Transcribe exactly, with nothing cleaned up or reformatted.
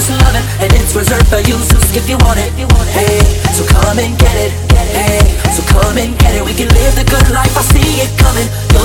this loving, and it's reserved for you, so if you want it. Hey, so come and get it. Hey, so come and get it. We can live the good life, I see it coming.